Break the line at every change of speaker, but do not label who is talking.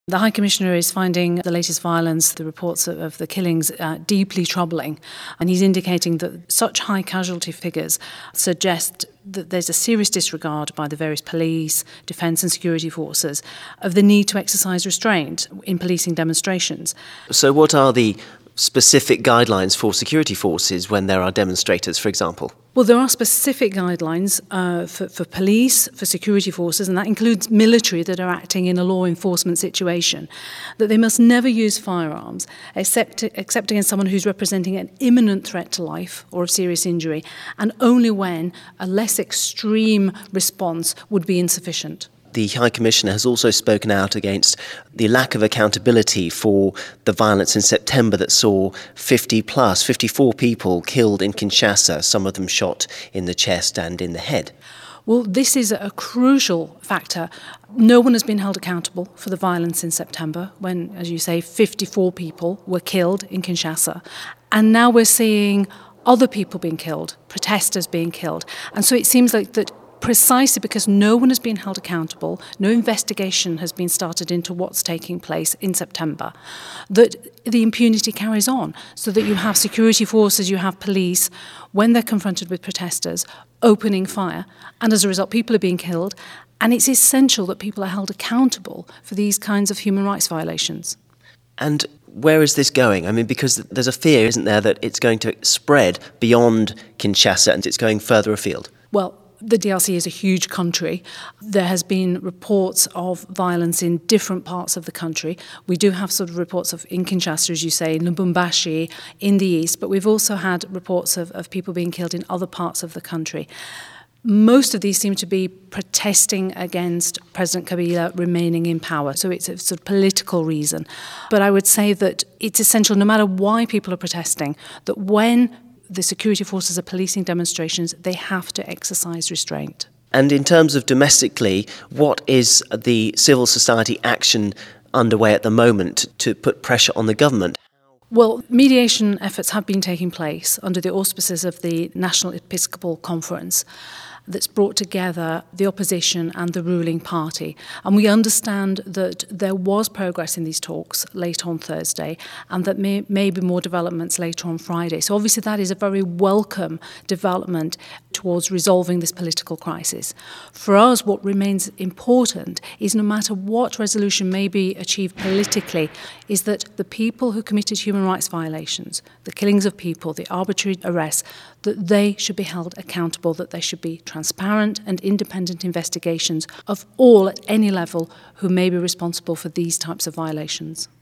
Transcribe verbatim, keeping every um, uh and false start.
The High Commissioner is finding the latest violence, the reports of, of the killings, uh, deeply troubling, and he's indicating that such high casualty figures suggest that there's a serious disregard by the various police, defence and security forces of the need to exercise restraint in policing demonstrations.
So what are the specific guidelines for security forces when there are demonstrators, for example?
Well, there are specific guidelines uh, for, for police, for security forces, and that includes military that are acting in a law enforcement situation, that they must never use firearms except, except against someone who's representing an imminent threat to life or of serious injury, and only when a less extreme response would be insufficient.
The High Commissioner has also spoken out against the lack of accountability for the violence in September that saw fifty plus, fifty-four people killed in Kinshasa, some of them shot in the chest and in the head.
Well, this is a crucial factor. No one has been held accountable for the violence in September when, as you say, fifty-four people were killed in Kinshasa. And now we're seeing other people being killed, protesters being killed. And so it seems like that precisely because no one has been held accountable, no investigation has been started into what's taking place in September, that the impunity carries on, so that you have security forces, you have police, when they're confronted with protesters, opening fire, and as a result people are being killed, and it's essential that people are held accountable for these kinds of human rights violations.
And where is this going? I mean, because there's a fear, isn't there, that it's going to spread beyond Kinshasa and it's going further afield?
Well, the D R C is a huge country. There has been reports of violence in different parts of the country. We do have sort of reports of in Kinshasa, as you say, in Lubumbashi, in the east, but we've also had reports of, of people being killed in other parts of the country. Most of these seem to be protesting against President Kabila remaining in power. So it's a sort of political reason. But I would say that it's essential, no matter why people are protesting, that when the security forces are policing demonstrations, they have to exercise restraint.
And in terms of domestically, what is the civil society action underway at the moment to put pressure on the government?
Well, mediation efforts have been taking place under the auspices of the National Episcopal Conference that's brought together the opposition and the ruling party. And we understand that there was progress in these talks late on Thursday and that may, may be more developments later on Friday. So obviously that is a very welcome development towards resolving this political crisis. For us, what remains important is no matter what resolution may be achieved politically, is that the people who committed human rights violations, the killings of people, the arbitrary arrests, that they should be held accountable, that there should be transparent and independent investigations of all at any level who may be responsible for these types of violations.